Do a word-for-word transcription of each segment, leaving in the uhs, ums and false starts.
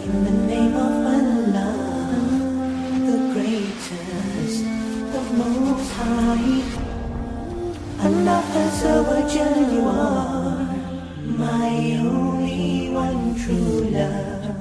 In the name of Allah, the greatest, the most high. Allah Azza wa Jalla, you are my only one true love.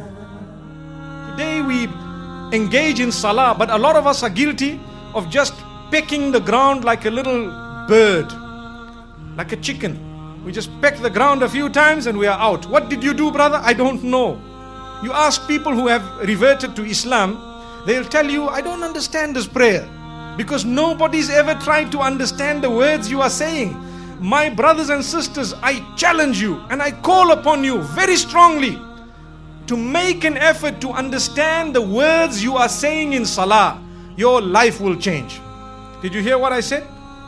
Today we engage in salah, but a lot of us are guilty of just pecking the ground like a little bird, like a chicken. We just peck the ground a few times and we are out. What did you do, brother? I don't know. You ask people who have reverted to Islam, they'll tell you, I don't understand this prayer. Because nobody's ever tried to understand the words you are saying. My brothers and sisters, I challenge you and I call upon you very strongly to make an effort to understand the words you are saying in salah. Your life will change. Did you hear what I said?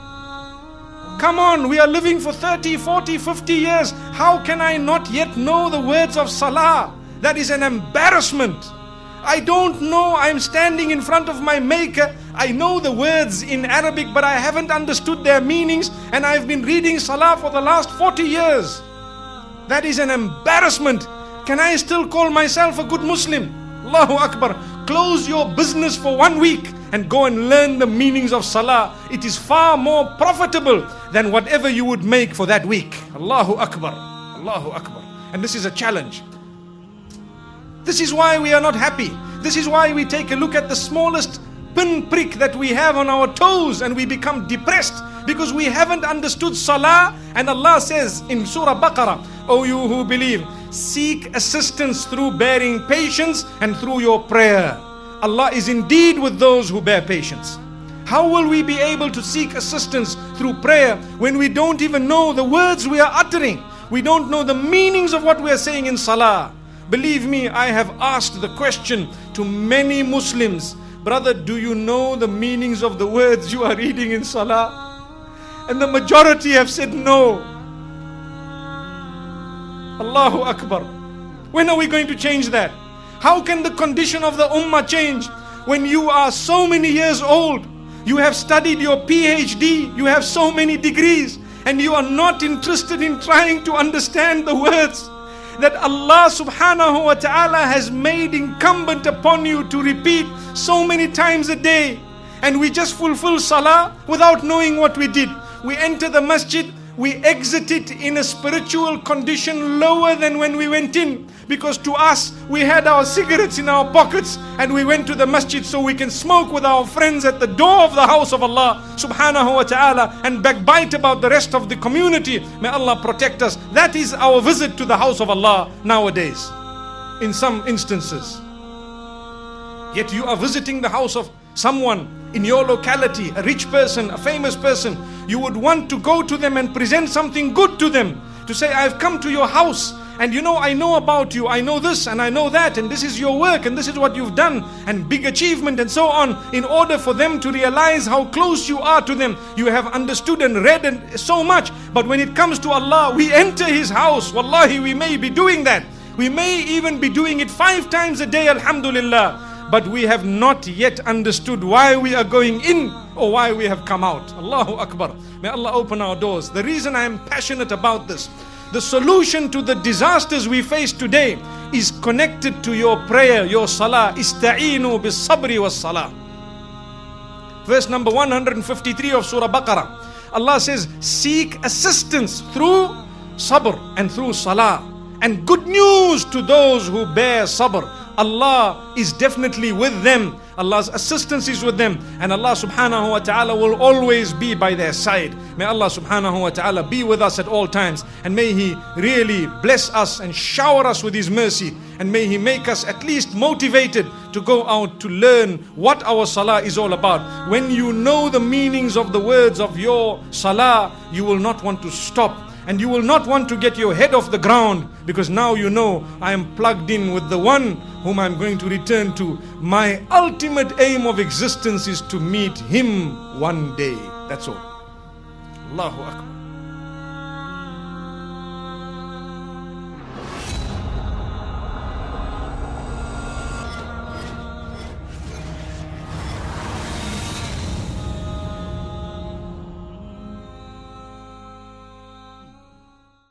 Come on, we are living for thirty, forty, fifty years. How can I not yet know the words of salah? That is an embarrassment. I don't know. I'm standing in front of my maker. I know the words in Arabic, but I haven't understood their meanings, and I've been reading salah for the last forty years. That is an embarrassment. Can I still call myself a good Muslim? Allahu Akbar. Close your business for one week and go and learn the meanings of salah. It is far more profitable than whatever you would make for that week. Allahu Akbar. Allahu Akbar. And this is a challenge. This is why we are not happy. This is why we take a look at the smallest pinprick that we have on our toes and we become depressed because we haven't understood salah. And Allah says in Surah Baqarah, O you who believe, seek assistance through bearing patience and through your prayer. Allah is indeed with those who bear patience. How will we be able to seek assistance through prayer when we don't even know the words we are uttering? We don't know the meanings of what we are saying in salah. Believe me, I have asked the question to many Muslims, brother, do you know the meanings of the words you are reading in salah? And the majority have said no. Allahu Akbar. When are we going to change that? How can the condition of the ummah change when you are so many years old? You have studied your P H D, you have so many degrees, and you are not interested in trying to understand the words that Allah subhanahu wa ta'ala has made incumbent upon you to repeat so many times a day. And we just fulfill salah without knowing what we did. We enter the masjid, we exit it in a spiritual condition lower than when we went in. Because to us, we had our cigarettes in our pockets and we went to the masjid so we can smoke with our friends at the door of the house of Allah subhanahu wa ta'ala and backbite about the rest of the community. May Allah protect us. That is our visit to the house of Allah nowadays, in some instances. Yet you are visiting the house of someone in your locality, a rich person, a famous person. You would want to go to them and present something good to them. To say, I've come to your house and you know, I know about you, I know this and I know that, and this is your work and this is what you've done and big achievement and so on, in order for them to realize how close you are to them. You have understood and read and so much, but when it comes to Allah, we enter His house. Wallahi, we may be doing that. We may even be doing it five times a day, alhamdulillah, but we have not yet understood why we are going in or why we have come out. Allahu Akbar. May Allah open our doors. The reason I am passionate about this, the solution to the disasters we face today is connected to your prayer, your salah. Ista'inu bis sabri was salah. Verse number one hundred fifty-three of Surah Baqarah. Allah says, seek assistance through sabr and through salah. And good news to those who bear sabr. Allah is definitely with them. Allah's assistance is with them. And Allah subhanahu wa ta'ala will always be by their side. May Allah subhanahu wa ta'ala be with us at all times. And may He really bless us and shower us with His mercy. And may He make us at least motivated to go out to learn what our salah is all about. When you know the meanings of the words of your salah, you will not want to stop. And you will not want to get your head off the ground, because now you know I am plugged in with the one whom I am going to return to. My ultimate aim of existence is to meet Him one day. That's all. Allahu Akbar.